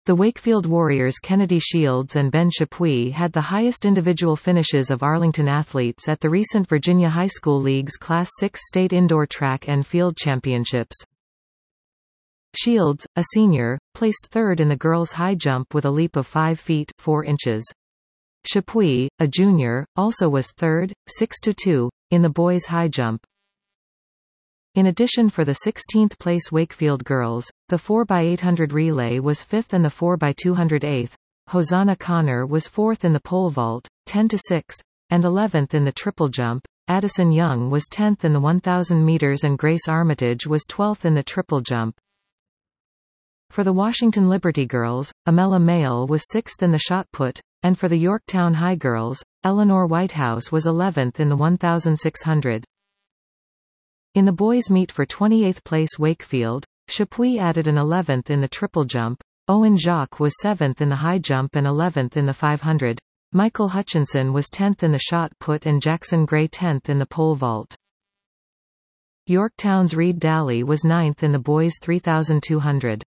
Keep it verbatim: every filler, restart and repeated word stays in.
The Wakefield Warriors' Kennedy Shields and Ben Chapuis had the highest individual finishes of Arlington athletes at the recent Virginia High School League's Class six State Indoor Track and Field Championships. Shields, a senior, placed third in the girls' high jump with a leap of five feet four inches. Chapuis, a junior, also was third, six to two, in the boys' high jump. In addition, for the sixteenth place Wakefield girls, the four by eight hundred relay was fifth and the four by two hundred eighth. Hosanna Connor was fourth in the pole vault, ten to six, and eleventh in the triple jump. Addison Young was tenth in the one thousand meters and Grace Armitage was twelfth in the triple jump. For the Washington Liberty girls, Amela Mail was sixth in the shot put, and for the Yorktown High girls, Eleanor Whitehouse was eleventh in the one thousand six hundred. In the boys' meet for twenty-eighth place Wakefield, Chapuis added an eleventh in the triple jump, Owen Jacques was seventh in the high jump and eleventh in the five hundred. Michael Hutchinson was tenth in the shot put and Jackson Gray tenth in the pole vault. Yorktown's Reed Daly was ninth in the boys' three thousand two hundred.